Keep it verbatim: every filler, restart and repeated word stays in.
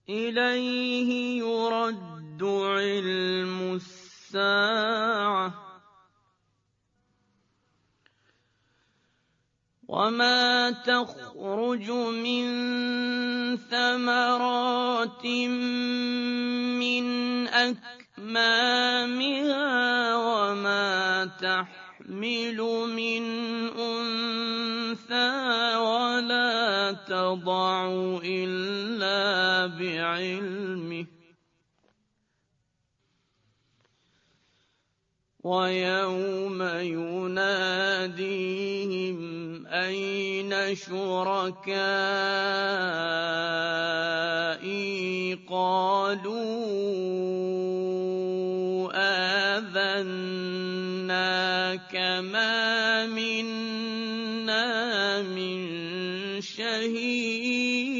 إِلَيْهِ يُرَدُّ عِلْمُ السَّاعَةِ ۚ وَمَا تَخْرُجُ مِن ثَمَرَاتٍ مِّنْ أَكْمَامِهَا وَمَا تَحْمِلُ مِنْ أُنثَىٰ وَلَا تَضَعُ إِلَّا بِعِلْمِهِ ۚ وَيَوْمَ يُنَادِيهِمْ أَيْنَ شُرَكَائِي قَالُوا آذَنَّاكَ مَا مِنَّا مِن شَهِيدٍ